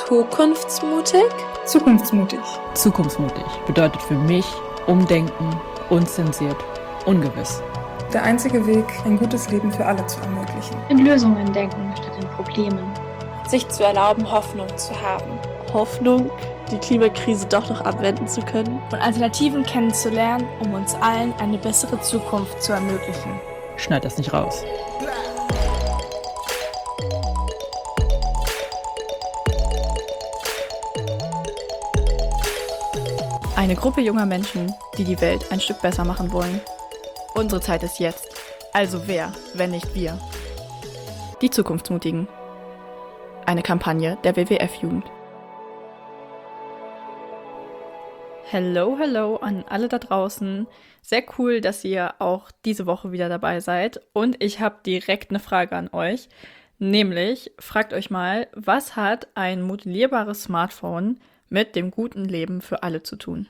Zukunftsmutig? Zukunftsmutig. Zukunftsmutig bedeutet für mich umdenken, unzensiert, ungewiss. Der einzige Weg, ein gutes Leben für alle zu ermöglichen. In Lösungen denken statt in Problemen. Sich zu erlauben, Hoffnung zu haben. Hoffnung, die Klimakrise doch noch abwenden zu können. Und Alternativen kennenzulernen, um uns allen eine bessere Zukunft zu ermöglichen. Schneid das nicht raus. Eine Gruppe junger Menschen, die die Welt ein Stück besser machen wollen. Unsere Zeit ist jetzt. Also wer, wenn nicht wir? Die Zukunftsmutigen. Eine Kampagne der WWF-Jugend. Hello an alle da draußen. Sehr cool, dass ihr auch diese Woche wieder dabei seid. Und ich habe direkt eine Frage an euch. Nämlich, fragt euch mal, was hat ein modellierbares Smartphone mit dem guten Leben für alle zu tun?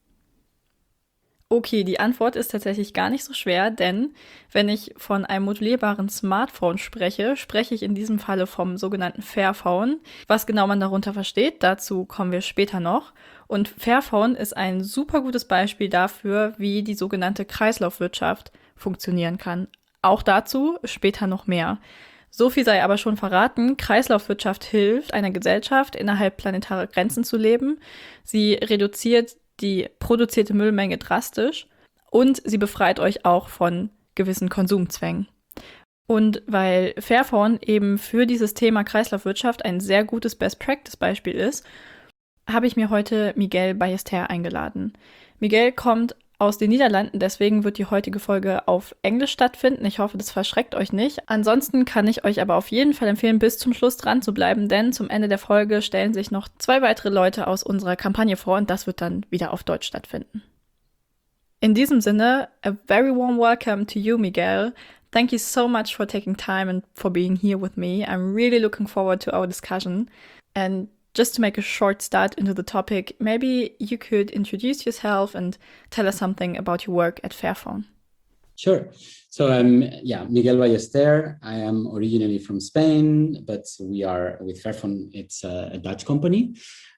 Okay, die Antwort ist tatsächlich gar nicht so schwer, denn wenn ich von einem modellierbaren Smartphone spreche, spreche ich in diesem Falle vom sogenannten Fairphone. Was genau man darunter versteht, dazu kommen wir später noch. Und Fairphone ist ein super gutes Beispiel dafür, wie die sogenannte Kreislaufwirtschaft funktionieren kann. Auch dazu später noch mehr. So viel sei aber schon verraten, Kreislaufwirtschaft hilft einer Gesellschaft, innerhalb planetarer Grenzen zu leben. Sie reduziert die produzierte Müllmenge drastisch und sie befreit euch auch von gewissen Konsumzwängen. Und weil Fairphone eben für dieses Thema Kreislaufwirtschaft ein sehr gutes Best-Practice-Beispiel ist, habe ich mir heute Miguel Ballester eingeladen. Miguel kommt aus den Niederlanden, deswegen wird die heutige Folge auf Englisch stattfinden. Ich hoffe, das verschreckt euch nicht. Ansonsten kann ich euch aber auf jeden Fall empfehlen, bis zum Schluss dran zu bleiben, denn zum Ende der Folge stellen sich noch 2 weitere Leute aus unserer Kampagne vor und das wird dann wieder auf Deutsch stattfinden. In diesem Sinne, a very warm welcome to you, Miguel. Thank you so much for taking time and for being here with me. I'm really looking forward to our discussion. And just to make a short start into the topic, maybe you could introduce yourself and tell us something about your work at Fairphone. Sure. So I'm Miguel Ballester. I am originally from Spain, but we are with Fairphone. It's a Dutch company.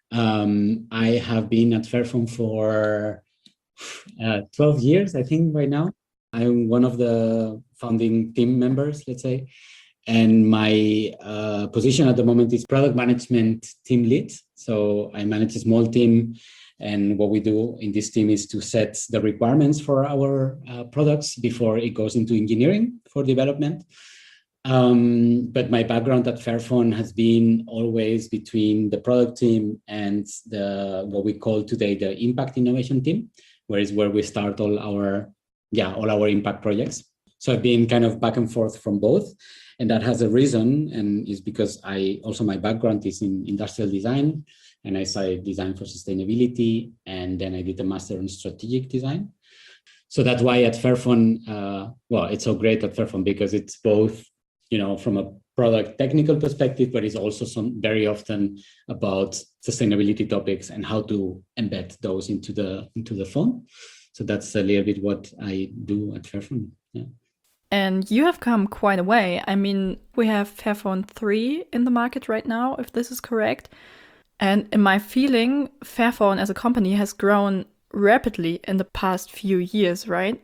I have been at Fairphone for 12 years, I think, right now. I'm one of the founding team members, let's say. And my position at the moment is product management team lead. So I manage a small team. And what we do in this team is to set the requirements for our products before it goes into engineering for development. But my background at Fairphone has been always between the product team and what we call today the impact innovation team, where we start all our impact projects. So I've been kind of back and forth from both. And that has a reason, and is because my background is in industrial design, and I studied design for sustainability, and then I did a master in strategic design. So that's why at Fairphone, it's so great at Fairphone because it's both, from a product technical perspective, but it's also very often about sustainability topics and how to embed those into the phone. So that's a little bit what I do at Fairphone. Yeah. And you have come quite a way. I mean, we have Fairphone 3 in the market right now, if this is correct. And in my feeling, Fairphone as a company has grown rapidly in the past few years, right?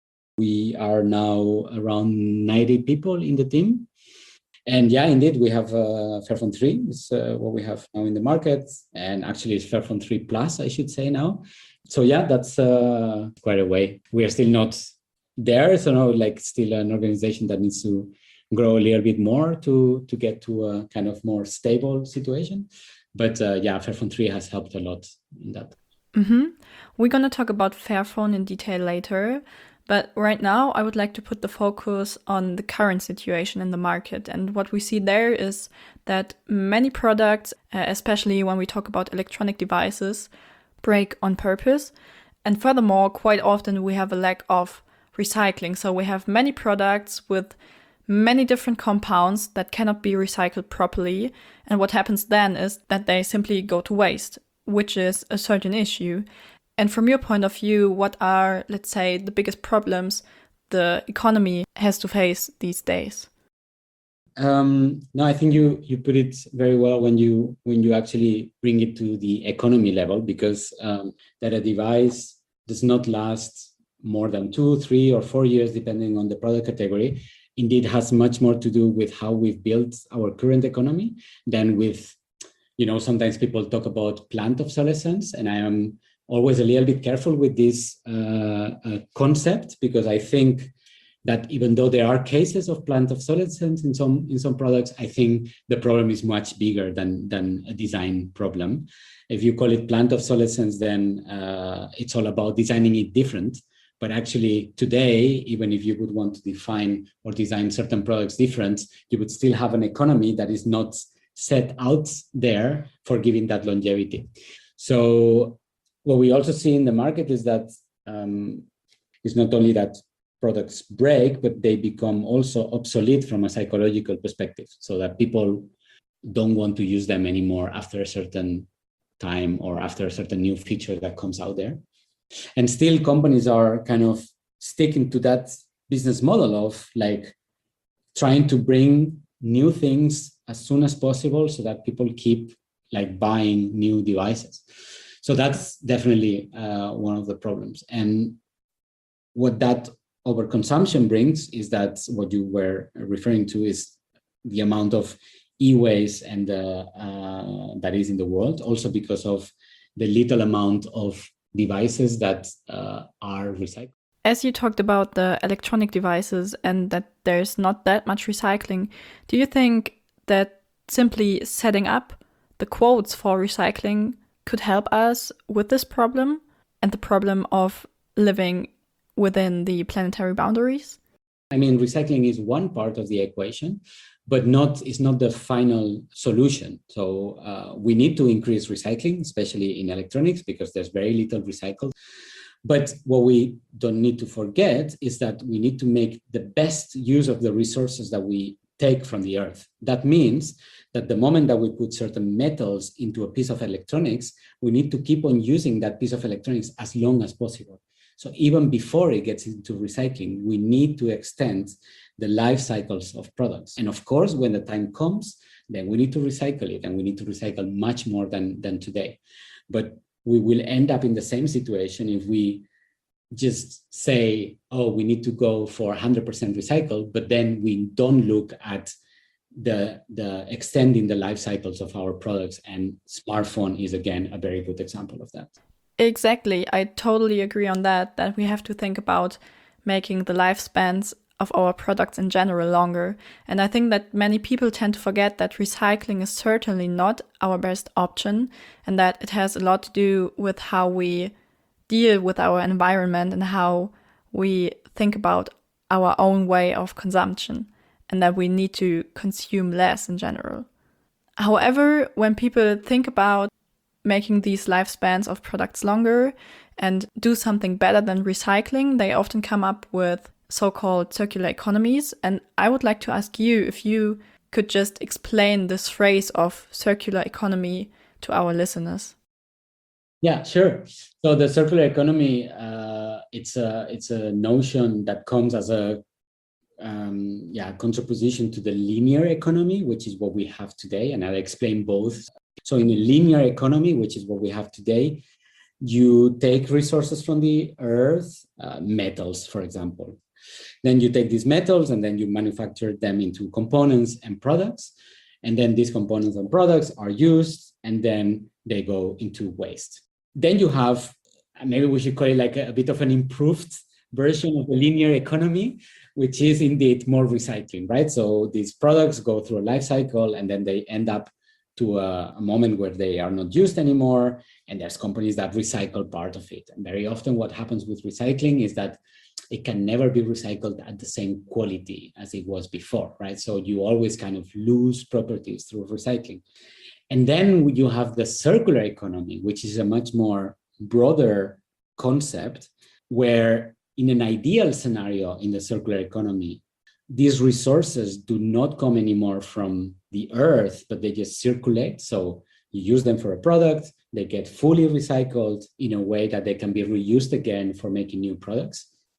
We are now around 90 people in the team. And yeah, indeed, we have Fairphone 3 is what we have now in the market. And actually it's Fairphone 3 Plus, I should say now. So yeah, that's quite a way. We are still not there, so now still an organization that needs to grow a little bit more to get to a kind of more stable situation. But Fairphone 3 has helped a lot in that. We're going to talk about Fairphone in detail later. But right now, I would like to put the focus on the current situation in the market. And what we see there is that many products, especially when we talk about electronic devices, break on purpose. And furthermore, quite often we have a lack of recycling. So we have many products with many different compounds that cannot be recycled properly. And what happens then is that they simply go to waste, which is a certain issue. And from your point of view, what are, let's say, the biggest problems the economy has to face these days? No, I think you put it very well when you actually bring it to the economy level, because that a device does not last more than 2, 3, or 4 years, depending on the product category, indeed has much more to do with how we've built our current economy than with, sometimes people talk about planned obsolescence, and I am always a little bit careful with this concept, because I think that even though there are cases of planned obsolescence in some products, I think the problem is much bigger than a design problem. If you call it planned obsolescence, then it's all about designing it different. But actually today, even if you would want to define or design certain products different, you would still have an economy that is not set out there for giving that longevity. So what we also see in the market is that it's not only that products break, but they become also obsolete from a psychological perspective, so that people don't want to use them anymore after a certain time or after a certain new feature that comes out there. And still companies are kind of sticking to that business model of like trying to bring new things as soon as possible so that people keep like buying new devices. So that's definitely one of the problems. And what that overconsumption brings is that what you were referring to is the amount of e-waste and that is in the world, also because of the little amount of devices that are recycled. As you talked about the electronic devices and that there's not that much recycling, do you think that simply setting up the quotes for recycling could help us with this problem and the problem of living within the planetary boundaries? I mean, recycling is one part of the equation, but it's not the final solution. So we need to increase recycling, especially in electronics, because there's very little recycled. But what we don't need to forget is that we need to make the best use of the resources that we take from the earth. That means that the moment that we put certain metals into a piece of electronics, we need to keep on using that piece of electronics as long as possible. So even before it gets into recycling, we need to extend the life cycles of products. And of course, when the time comes, then we need to recycle it, and we need to recycle much more than today. But we will end up in the same situation if we just say, oh, we need to go for 100% recycled, but then we don't look at the extending the life cycles of our products. And smartphone is, again, a very good example of that. Exactly. I totally agree on that we have to think about making the lifespans of our products in general longer. And I think that many people tend to forget that recycling is certainly not our best option, and that it has a lot to do with how we deal with our environment and how we think about our own way of consumption, and that we need to consume less in general. However, when people think about making these lifespans of products longer and do something better than recycling, they often come up with so-called circular economies. And I would like to ask you if you could just explain this phrase of circular economy to our listeners. Yeah, sure. So the circular economy, it's a notion that comes as a contraposition to the linear economy, which is what we have today. And I'll explain both. So in a linear economy, which is what we have today, you take resources from the earth, metals, for example. Then you take these metals and then you manufacture them into components and products. And then these components and products are used and then they go into waste. Then you have, maybe we should call it like a bit of an improved version of the linear economy, which is indeed more recycling, right? So these products go through a life cycle and then they end up to a moment where they are not used anymore. And there's companies that recycle part of it. And very often what happens with recycling is that it can never be recycled at the same quality as it was before, right? So you always kind of lose properties through recycling. And then you have the circular economy, which is a much more broader concept, where in an ideal scenario in the circular economy, these resources do not come anymore from the earth, but they just circulate. So you use them for a product, they get fully recycled in a way that they can be reused again for making new products.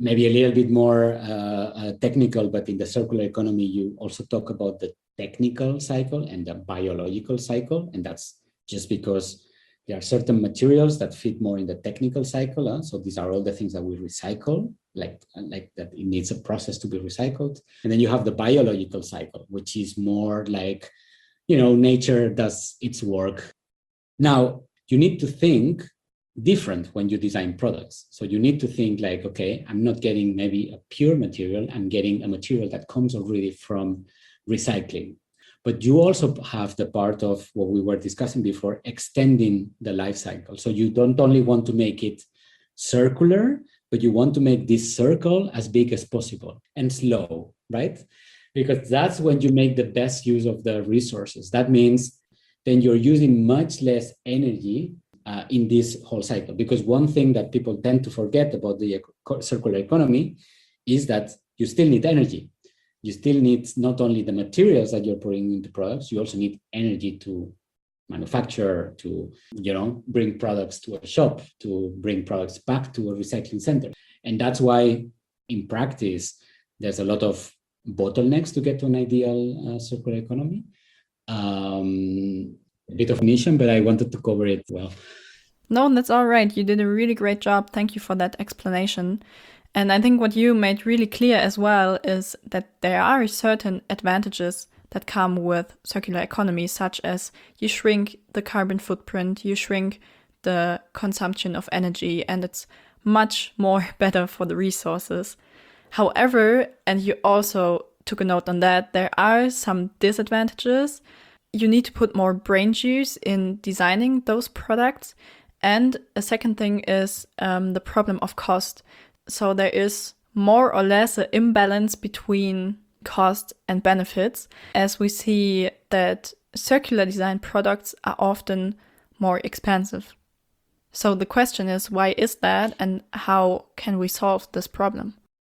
maybe a little bit more technical, but in the circular economy, you also talk about the technical cycle and the biological cycle. And that's just because there are certain materials that fit more in the technical cycle. So these are all the things that we recycle, like that it needs a process to be recycled. And then you have the biological cycle, which is more like, nature does its work. Now, you need to think different when you design products. So you need to think like, okay, I'm not getting maybe a pure material, I'm getting a material that comes already from recycling. But you also have the part of what we were discussing before, extending the life cycle. So you don't only want to make it circular, but you want to make this circle as big as possible and slow, right? Because that's when you make the best use of the resources. That means then you're using much less energy in this whole cycle. Because one thing that people tend to forget about the circular economy is that you still need energy. You still need not only the materials that you're putting into products, you also need energy to manufacture, to bring products to a shop, to bring products back to a recycling center. And that's why in practice, there's a lot of bottlenecks to get to an ideal circular economy. A bit of niche, but I wanted to cover it well. No, that's all right. You did a really great job. Thank you for that explanation. And I think what you made really clear as well is that there are certain advantages that come with circular economy, such as you shrink the carbon footprint, you shrink the consumption of energy, and it's much more better for the resources. However, and you also took a note on that, there are some disadvantages. You need to put more brain juice in designing those products. And a second thing is the problem of cost. So there is more or less an imbalance between cost and benefits, as we see that circular design products are often more expensive. So the question is, why is that, and how can we solve this problem?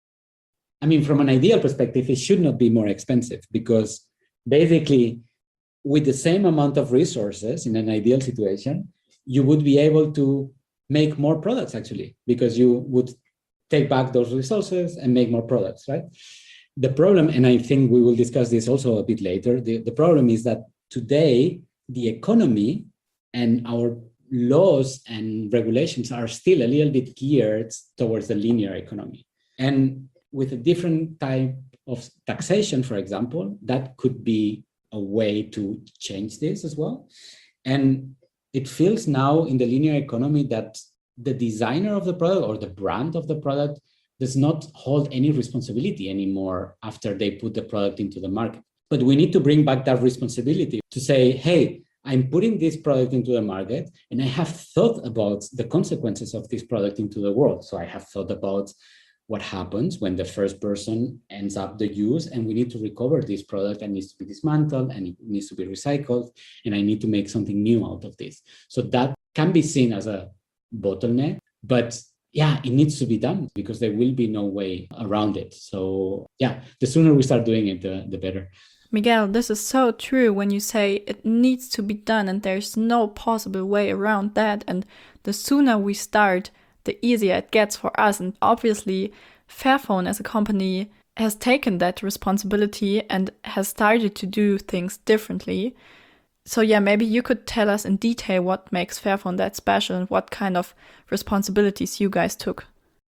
I mean, from an ideal perspective, it should not be more expensive, because basically with the same amount of resources in an ideal situation, you would be able to make more products actually, because you would take back those resources and make more products, right? The problem, and I think we will discuss this also a bit later, the problem is that today the economy and our laws and regulations are still a little bit geared towards the linear economy. And with a different type of taxation, for example, that could be a way to change this as well. And it feels now in the linear economy that the designer of the product or the brand of the product does not hold any responsibility anymore after they put the product into the market. But we need to bring back that responsibility to say, hey, I'm putting this product into the market and I have thought about the consequences of this product into the world. So I have thought about what happens when the first person ends up the use, and we need to recover this product and needs to be dismantled and it needs to be recycled, and I need to make something new out of this. So that can be seen as a bottleneck, but yeah, it needs to be done because there will be no way around it. So yeah, the sooner we start doing it, the better. Miguel, this is so true when you say it needs to be done and there's no possible way around that. And the sooner we start, the easier it gets for us. And obviously, Fairphone as a company has taken that responsibility and has started to do things differently. So yeah, maybe you could tell us in detail what makes Fairphone that special and what kind of responsibilities you guys took.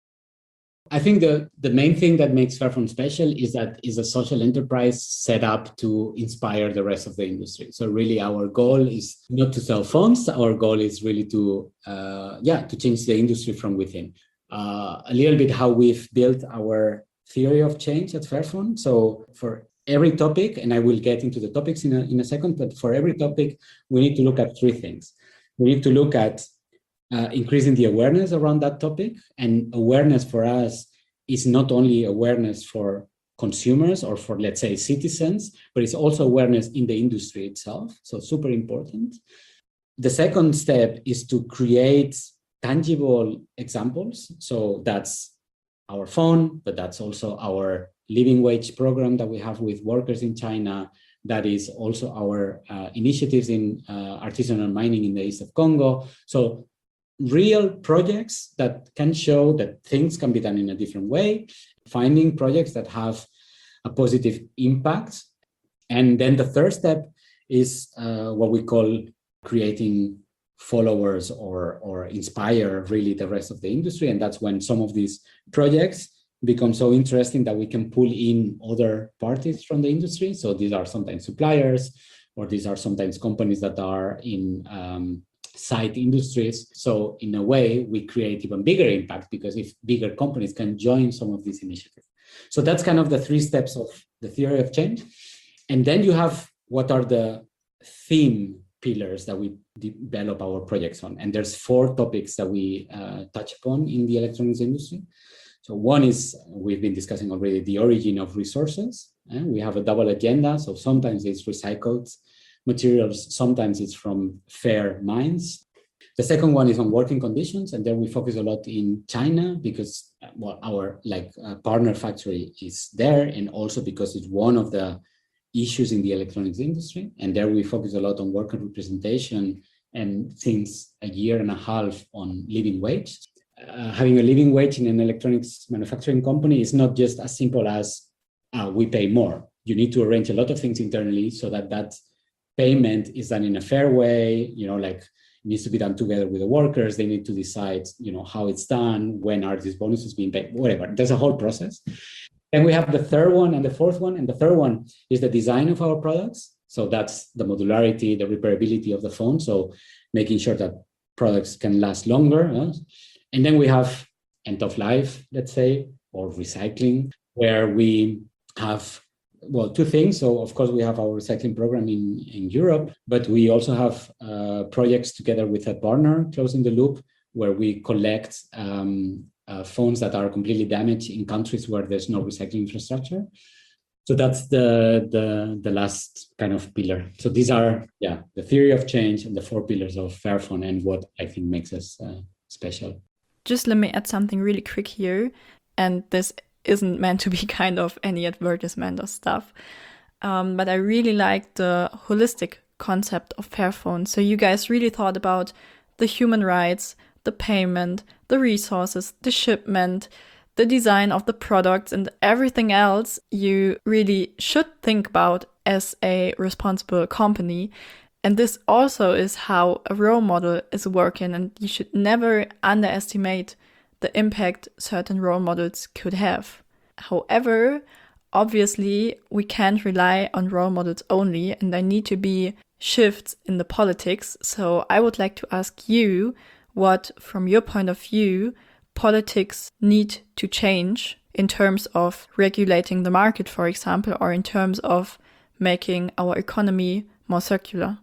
I think the main thing that makes Fairphone special is that it's a social enterprise set up to inspire the rest of the industry. So really our goal is not to sell phones. Our goal is really to change the industry from within. A little bit how we've built our theory of change at Fairphone. So for every topic, and I will get into the topics in a second, but for every topic, we need to look at three things. We need to look at increasing the awareness around that topic. And awareness for us is not only awareness for consumers or for, let's say, citizens, but it's also awareness in the industry itself. So super important. The second step is to create tangible examples. So that's our phone, but that's also our living wage program that we have with workers in China. That is also our initiatives in artisanal mining in the east of Congo. So real projects that can show that things can be done in a different way, finding projects that have a positive impact. And then the third step is what we call creating followers or inspire really the rest of the industry. And that's when some of these projects become so interesting that we can pull in other parties from the industry. So these are sometimes suppliers, or these are sometimes companies that are in side industries. So in a way, we create even bigger impact, because if bigger companies can join some of these initiatives. So that's kind of the 3 steps of the theory of change. And then you have what are the theme pillars that we develop our projects on. And there's 4 topics that we touch upon in the electronics industry. So one is, we've been discussing already, the origin of resources. And we have a double agenda. So sometimes it's recycled materials, sometimes it's from fair mines. The second one is on working conditions, and then we focus a lot in China because our partner factory is there, and also because it's one of the issues in the electronics industry. And there we focus a lot on worker representation, and since a year and a half on living wage. Having a living wage in an electronics manufacturing company is not just as simple as we pay more. You need to arrange a lot of things internally so that payment is done in a fair way, it needs to be done together with the workers. They need to decide, how it's done, when are these bonuses being paid, whatever. There's a whole process. Then we have the third one and the fourth one. And the third one is the design of our products. So that's the modularity, the repairability of the phone. So making sure that products can last longer. And then we have end of life, let's say, or recycling, where we have 2 things. So of course we have our recycling program in Europe, but we also have projects together with a partner, Closing the Loop, where we collect phones that are completely damaged in countries where there's no recycling infrastructure. So that's the last kind of pillar. So these are the theory of change and the 4 pillars of Fairphone, and what I think makes us special. Just let me add something really quick here, and this isn't meant to be kind of any advertisement or stuff. But I really like the holistic concept of Fairphone. So you guys really thought about the human rights, the payment, the resources, the shipment, the design of the products, and everything else you really should think about as a responsible company. And this also is how a role model is working, and you should never underestimate the impact certain role models could have. However, obviously, we can't rely on role models only, and there need to be shifts in the politics. So I would like to ask you what, from your point of view, politics need to change in terms of regulating the market, for example, or in terms of making our economy more circular.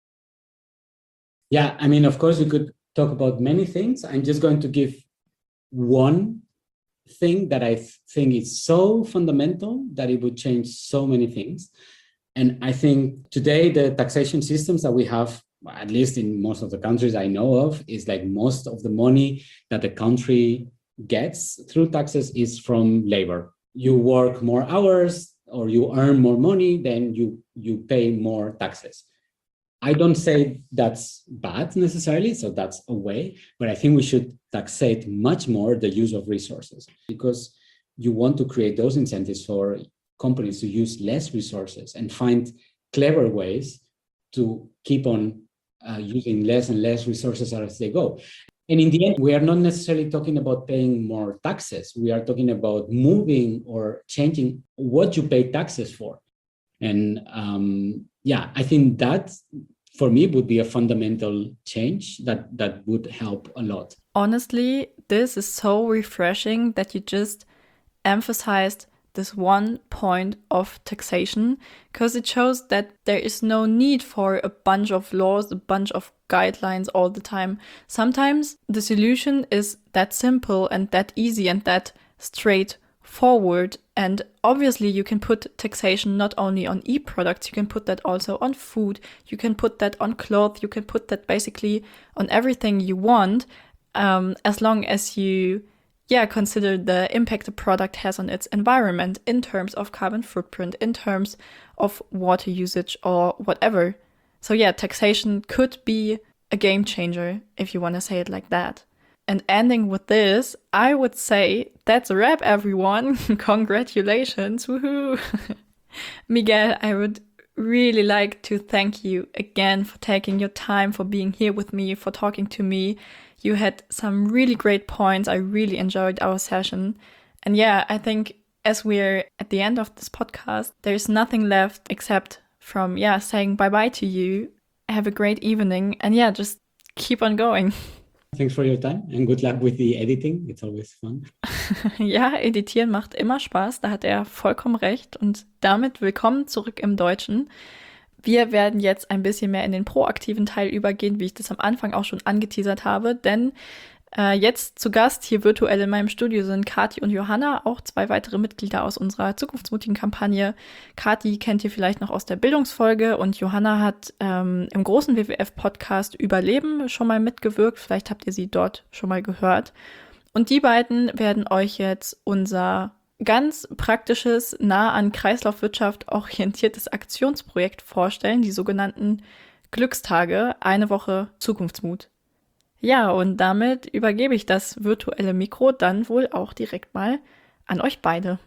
Yeah, of course, we could talk about many things. I'm just going to give one thing that I think is so fundamental that it would change so many things. And I think today the taxation systems that we have, at least in most of the countries I know of, is most of the money that the country gets through taxes is from labor. You work more hours or you earn more money, then you pay more taxes. I don't say that's bad necessarily, so that's a way, but I think we should taxate much more the use of resources, because you want to create those incentives for companies to use less resources and find clever ways to keep on using less and less resources as they go. And in the end, we are not necessarily talking about paying more taxes. We are talking about moving or changing what you pay taxes for. And I think that for me would be a fundamental change that would help a lot. Honestly, this is so refreshing that you just emphasized this one point of taxation, because it shows that there is no need for a bunch of laws, a bunch of guidelines all the time. Sometimes the solution is that simple and that easy and that straightforward. And obviously you can put taxation not only on e-products, you can put that also on food, you can put that on clothes, you can put that basically on everything you want, as long as you consider the impact the product has on its environment in terms of carbon footprint, in terms of water usage or whatever. So taxation could be a game changer, if you want to say it like that. And ending with this, I would say that's a wrap, everyone. Congratulations, woohoo! Miguel, I would really like to thank you again for taking your time, for being here with me, for talking to me. You had some really great points. I really enjoyed our session. And yeah, I think as we're at the end of this podcast, there's nothing left except from, saying bye-bye to you. Have a great evening. And just keep on going. Thanks for your time and good luck with the editing. It's always fun. Ja, editieren macht immer Spaß. Da hat er vollkommen recht. Und damit willkommen zurück im Deutschen. Wir werden jetzt ein bisschen mehr in den proaktiven Teil übergehen, wie ich das am Anfang auch schon angeteasert habe, denn jetzt zu Gast hier virtuell in meinem Studio sind Kathi und Johanna, auch 2 weitere Mitglieder aus unserer zukunftsmutigen Kampagne. Kathi kennt ihr vielleicht noch aus der Bildungsfolge und Johanna hat im großen WWF-Podcast Überleben schon mal mitgewirkt. Vielleicht habt ihr sie dort schon mal gehört. Und die beiden werden euch jetzt unser ganz praktisches, nah an Kreislaufwirtschaft orientiertes Aktionsprojekt vorstellen, die sogenannten Glückstage, eine Woche Zukunftsmut. Ja, und damit übergebe ich das virtuelle Mikro dann wohl auch direkt mal an euch beide.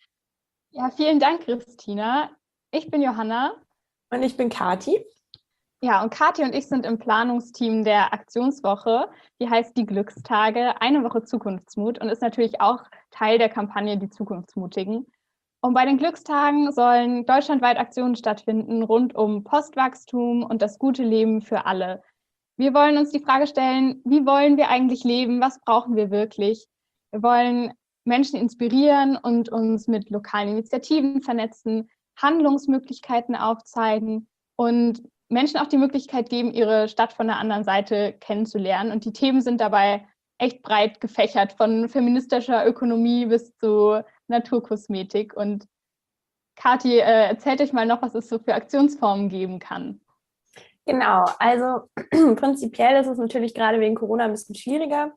Ja, vielen Dank, Christina. Ich bin Johanna. Und ich bin Kathi. Ja, und Kathi und ich sind im Planungsteam der Aktionswoche. Die heißt die Glückstage, eine Woche Zukunftsmut und ist natürlich auch Teil der Kampagne Die Zukunftsmutigen. Und bei den Glückstagen sollen deutschlandweit Aktionen stattfinden rund um Postwachstum und das gute Leben für alle. Wir wollen uns die Frage stellen, wie wollen wir eigentlich leben? Was brauchen wir wirklich? Wir wollen Menschen inspirieren und uns mit lokalen Initiativen vernetzen, Handlungsmöglichkeiten aufzeigen und Menschen auch die Möglichkeit geben, ihre Stadt von der anderen Seite kennenzulernen. Und die Themen sind dabei echt breit gefächert, von feministischer Ökonomie bis zu Naturkosmetik. Und Kathi, erzählt euch mal noch, was es so für Aktionsformen geben kann. Genau, also prinzipiell ist es natürlich gerade wegen Corona ein bisschen schwieriger,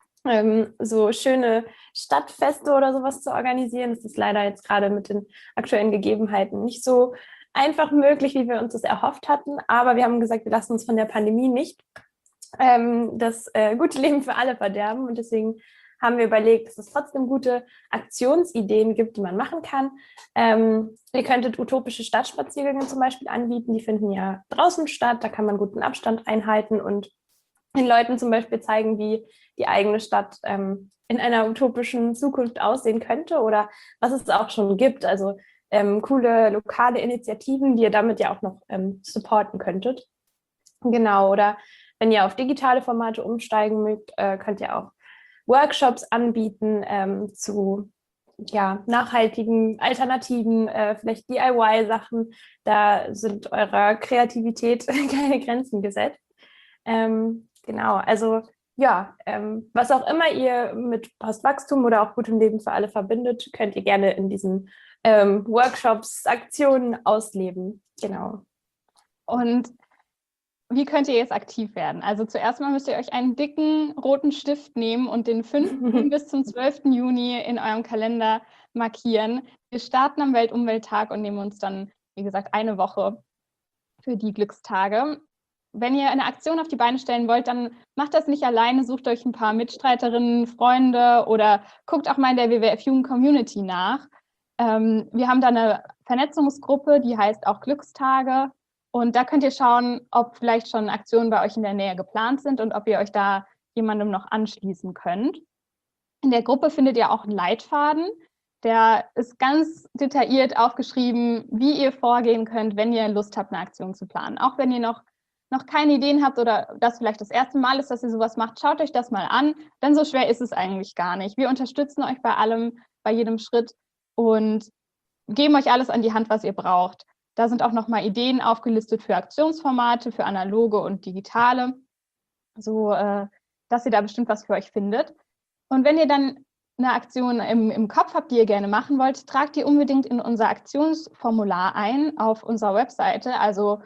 so schöne Stadtfeste oder sowas zu organisieren. Das ist leider jetzt gerade mit den aktuellen Gegebenheiten nicht so einfach möglich, wie wir uns das erhofft hatten. Aber wir haben gesagt, wir lassen uns von der Pandemie nicht das gute Leben für alle verderben. Und deswegen haben wir überlegt, dass es trotzdem gute Aktionsideen gibt, die man machen kann. Ihr könntet utopische Stadtspaziergänge zum Beispiel anbieten. Die finden ja draußen statt. Da kann man guten Abstand einhalten und den Leuten zum Beispiel zeigen, wie die eigene Stadt in einer utopischen Zukunft aussehen könnte oder was es auch schon gibt. Also coole lokale Initiativen, die ihr damit ja auch noch supporten könntet. Genau, oder wenn ihr auf digitale Formate umsteigen mögt, könnt ihr auch Workshops anbieten zu nachhaltigen Alternativen, vielleicht DIY-Sachen. Da sind eurer Kreativität keine Grenzen gesetzt. Genau, also was auch immer ihr mit Postwachstum oder auch gutem Leben für alle verbindet, könnt ihr gerne in diesen Workshops, Aktionen ausleben. Genau. Und wie könnt ihr jetzt aktiv werden? Also zuerst mal müsst ihr euch einen dicken roten Stift nehmen und den 5. bis zum 12. Juni in eurem Kalender markieren. Wir starten am Weltumwelttag und nehmen uns dann, wie gesagt, eine Woche für die Glückstage. Wenn ihr eine Aktion auf die Beine stellen wollt, dann macht das nicht alleine, sucht euch ein paar Mitstreiterinnen, Freunde oder guckt auch mal in der WWF Jugend Community nach. Wir haben da eine Vernetzungsgruppe, die heißt auch Glückstage. Und da könnt ihr schauen, ob vielleicht schon Aktionen bei euch in der Nähe geplant sind und ob ihr euch da jemandem noch anschließen könnt. In der Gruppe findet ihr auch einen Leitfaden. Der ist ganz detailliert aufgeschrieben, wie ihr vorgehen könnt, wenn ihr Lust habt, eine Aktion zu planen. Auch wenn ihr noch keine Ideen habt oder das vielleicht das erste Mal ist, dass ihr sowas macht, schaut euch das mal an, denn so schwer ist es eigentlich gar nicht. Wir unterstützen euch bei allem, bei jedem Schritt und geben euch alles an die Hand, was ihr braucht. Da sind auch nochmal Ideen aufgelistet für Aktionsformate, für analoge und digitale, so dass ihr da bestimmt was für euch findet. Und wenn ihr dann eine Aktion im Kopf habt, die ihr gerne machen wollt, tragt die unbedingt in unser Aktionsformular ein auf unserer Webseite, also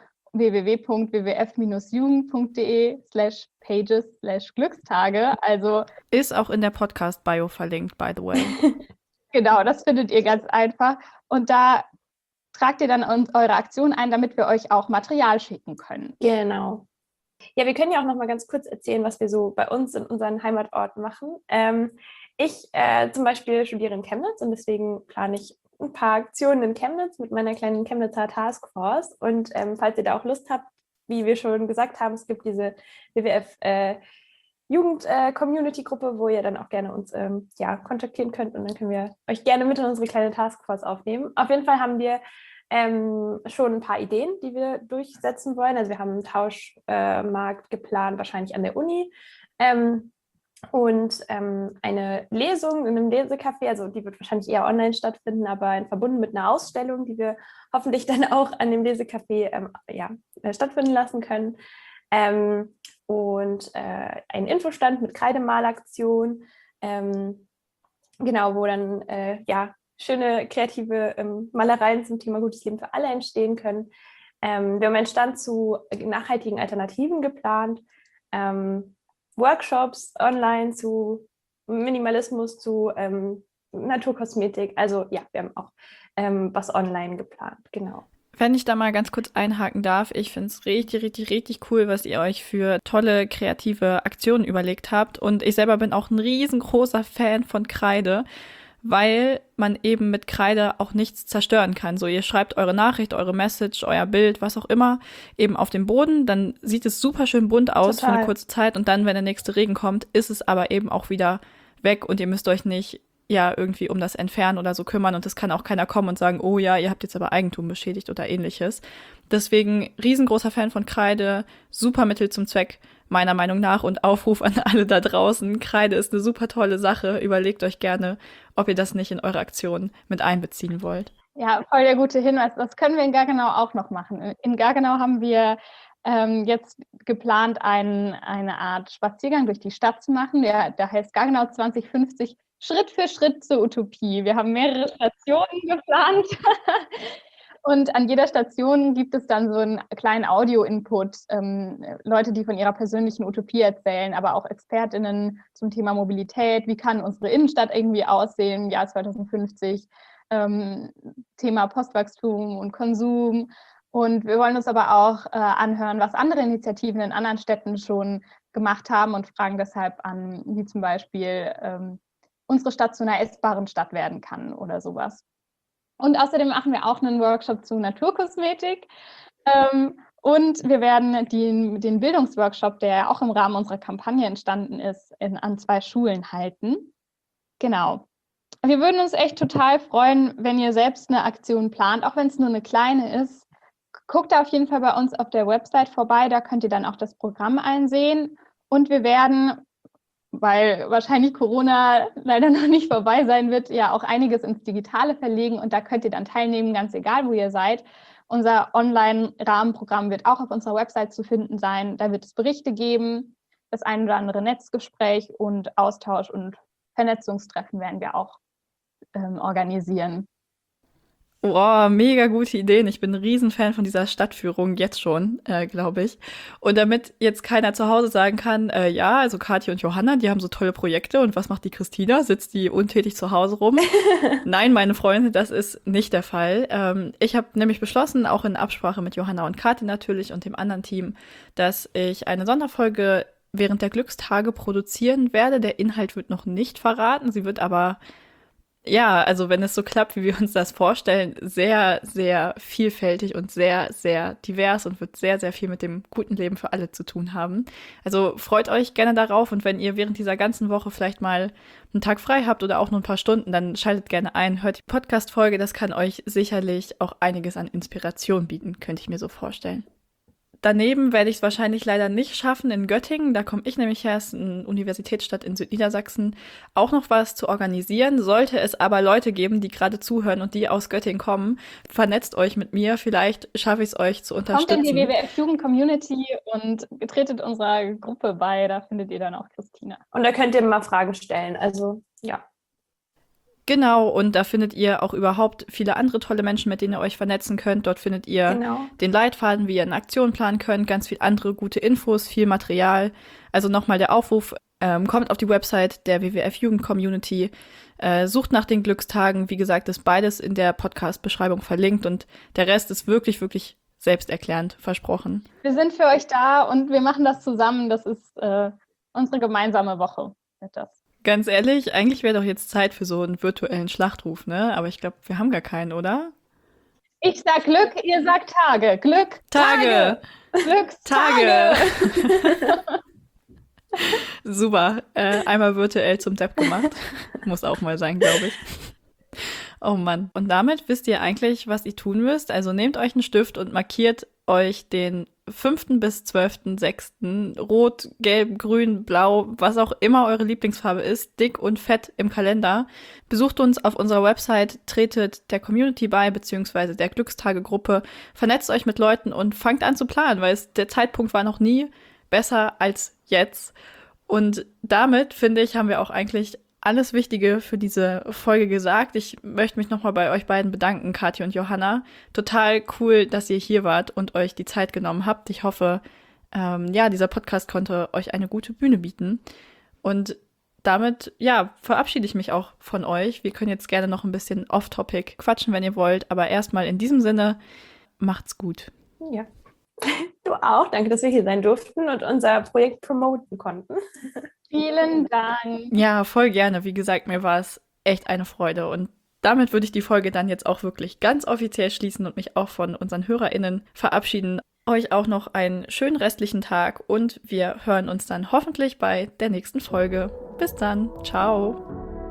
www.wwf-jugend.de/pages/Glückstage. Also ist auch in der Podcast-Bio verlinkt, by the way. Genau, das findet ihr ganz einfach. Und da tragt ihr dann eure Aktion ein, damit wir euch auch Material schicken können. Genau. Ja, wir können ja auch noch mal ganz kurz erzählen, was wir so bei uns in unseren Heimatorten machen. Ich zum Beispiel studiere in Chemnitz und deswegen plane ich ein paar Aktionen in Chemnitz mit meiner kleinen Chemnitzer Taskforce. Und falls ihr da auch Lust habt, wie wir schon gesagt haben, es gibt diese WWF Jugend-Community-Gruppe, wo ihr dann auch gerne uns kontaktieren könnt und dann können wir euch gerne mit in unsere kleine Taskforce aufnehmen. Auf jeden Fall haben wir schon ein paar Ideen, die wir durchsetzen wollen. Also wir haben einen Tauschmarkt geplant, wahrscheinlich an der Uni. Und eine Lesung in einem Lesecafé, also die wird wahrscheinlich eher online stattfinden, aber verbunden mit einer Ausstellung, die wir hoffentlich dann auch an dem Lesecafé stattfinden lassen können. Und ein Infostand mit Kreidemalaktion, wo dann schöne kreative Malereien zum Thema gutes Leben für alle entstehen können. Wir haben einen Stand zu nachhaltigen Alternativen geplant, Workshops online zu Minimalismus, zu Naturkosmetik. Also ja, wir haben auch was online geplant, genau. Wenn ich da mal ganz kurz einhaken darf, ich finde es richtig, richtig, richtig cool, was ihr euch für tolle kreative Aktionen überlegt habt. Und ich selber bin auch ein riesengroßer Fan von Kreide, weil man eben mit Kreide auch nichts zerstören kann. So, ihr schreibt eure Nachricht, eure Message, euer Bild, was auch immer, eben auf dem Boden, dann sieht es super schön bunt aus für eine kurze Zeit und dann, wenn der nächste Regen kommt, ist es aber eben auch wieder weg und ihr müsst euch nicht irgendwie um das Entfernen oder so kümmern und es kann auch keiner kommen und sagen, oh ja, ihr habt jetzt aber Eigentum beschädigt oder ähnliches. Deswegen riesengroßer Fan von Kreide, super Mittel zum Zweck, meiner Meinung nach, und Aufruf an alle da draußen. Kreide ist eine super tolle Sache. Überlegt euch gerne, ob ihr das nicht in eure Aktion mit einbeziehen wollt. Ja, voll der gute Hinweis. Das können wir in Gargenau auch noch machen. In Gargenau haben wir jetzt geplant, eine Art Spaziergang durch die Stadt zu machen. Der heißt Gargenau 2050, Schritt für Schritt zur Utopie. Wir haben mehrere Stationen geplant. Und an jeder Station gibt es dann so einen kleinen Audio-Input, Leute, die von ihrer persönlichen Utopie erzählen, aber auch ExpertInnen zum Thema Mobilität. Wie kann unsere Innenstadt irgendwie aussehen im Jahr 2050? Thema Postwachstum und Konsum. Und wir wollen uns aber auch anhören, was andere Initiativen in anderen Städten schon gemacht haben und fragen deshalb an, wie zum Beispiel unsere Stadt zu einer essbaren Stadt werden kann oder sowas. Und außerdem machen wir auch einen Workshop zu Naturkosmetik. Und wir werden den Bildungsworkshop, der auch im Rahmen unserer Kampagne entstanden ist, an 2 Schulen halten. Genau. Wir würden uns echt total freuen, wenn ihr selbst eine Aktion plant, auch wenn es nur eine kleine ist. Guckt da auf jeden Fall bei uns auf der Website vorbei, da könnt ihr dann auch das Programm einsehen. Und wir werden, weil wahrscheinlich Corona leider noch nicht vorbei sein wird, ja auch einiges ins Digitale verlegen und da könnt ihr dann teilnehmen, ganz egal, wo ihr seid. Unser Online-Rahmenprogramm wird auch auf unserer Website zu finden sein. Da wird es Berichte geben, das ein oder andere Netzgespräch und Austausch und Vernetzungstreffen werden wir auch organisieren. Wow, mega gute Ideen. Ich bin ein Riesenfan von dieser Stadtführung jetzt schon, glaube ich. Und damit jetzt keiner zu Hause sagen kann, also Kathi und Johanna, die haben so tolle Projekte und was macht die Christina? Sitzt die untätig zu Hause rum? Nein, meine Freunde, das ist nicht der Fall. Ich habe nämlich beschlossen, auch in Absprache mit Johanna und Kathi natürlich und dem anderen Team, dass ich eine Sonderfolge während der Glückstage produzieren werde. Der Inhalt wird noch nicht verraten, sie wird aber also wenn es so klappt, wie wir uns das vorstellen, sehr, sehr vielfältig und sehr, sehr divers und wird sehr, sehr viel mit dem guten Leben für alle zu tun haben. Also freut euch gerne darauf und wenn ihr während dieser ganzen Woche vielleicht mal einen Tag frei habt oder auch nur ein paar Stunden, dann schaltet gerne ein, hört die Podcast-Folge, das kann euch sicherlich auch einiges an Inspiration bieten, könnte ich mir so vorstellen. Daneben werde ich es wahrscheinlich leider nicht schaffen, in Göttingen, da komme ich nämlich her, ist eine Universitätsstadt in Südniedersachsen, auch noch was zu organisieren. Sollte es aber Leute geben, die gerade zuhören und die aus Göttingen kommen, vernetzt euch mit mir, vielleicht schaffe ich es euch zu unterstützen. Kommt in die WWF-Jugend-Community und tretet unserer Gruppe bei, da findet ihr dann auch Christina. Und da könnt ihr mal Fragen stellen, also ja. Genau, und da findet ihr auch überhaupt viele andere tolle Menschen, mit denen ihr euch vernetzen könnt. Dort findet ihr den Leitfaden, wie ihr eine Aktion planen könnt, ganz viel andere gute Infos, viel Material. Also nochmal der Aufruf, kommt auf die Website der WWF Jugend Community, sucht nach den Glückstagen. Wie gesagt, ist beides in der Podcast-Beschreibung verlinkt und der Rest ist wirklich, wirklich selbsterklärend versprochen. Wir sind für euch da und wir machen das zusammen. Das ist unsere gemeinsame Woche. Wird das. Ganz ehrlich, eigentlich wäre doch jetzt Zeit für so einen virtuellen Schlachtruf, ne? Aber ich glaube, wir haben gar keinen, oder? Ich sag Glück, ihr sagt Tage. Glück, Tage! Glückstage! Super. Einmal virtuell zum Depp gemacht. Muss auch mal sein, glaube ich. Oh Mann. Und damit wisst ihr eigentlich, was ihr tun müsst. Also nehmt euch einen Stift und markiert euch den 5. bis 12.06. Rot, Gelb, Grün, Blau, was auch immer eure Lieblingsfarbe ist, dick und fett im Kalender. Besucht uns auf unserer Website, tretet der Community bei, beziehungsweise der Glückstage-Gruppe, vernetzt euch mit Leuten und fangt an zu planen, weil der Zeitpunkt war noch nie besser als jetzt. Und damit, finde ich, haben wir auch eigentlich alles Wichtige für diese Folge gesagt. Ich möchte mich nochmal bei euch beiden bedanken, Kathi und Johanna. Total cool, dass ihr hier wart und euch die Zeit genommen habt. Ich hoffe, dieser Podcast konnte euch eine gute Bühne bieten. Und damit, verabschiede ich mich auch von euch. Wir können jetzt gerne noch ein bisschen off-topic quatschen, wenn ihr wollt. Aber erstmal in diesem Sinne, macht's gut. Ja. Du auch. Danke, dass wir hier sein durften und unser Projekt promoten konnten. Vielen Dank. Ja, voll gerne. Wie gesagt, mir war es echt eine Freude. Und damit würde ich die Folge dann jetzt auch wirklich ganz offiziell schließen und mich auch von unseren HörerInnen verabschieden. Euch auch noch einen schönen restlichen Tag und wir hören uns dann hoffentlich bei der nächsten Folge. Bis dann. Ciao.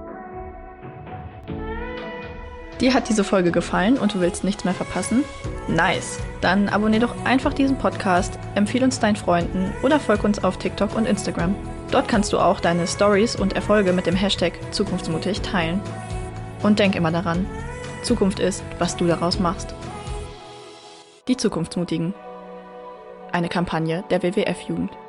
Dir hat diese Folge gefallen und du willst nichts mehr verpassen? Nice! Dann abonnier doch einfach diesen Podcast, empfehle uns deinen Freunden oder folg uns auf TikTok und Instagram. Dort kannst du auch deine Stories und Erfolge mit dem Hashtag Zukunftsmutig teilen. Und denk immer daran, Zukunft ist, was du daraus machst. Die Zukunftsmutigen. Eine Kampagne der WWF-Jugend.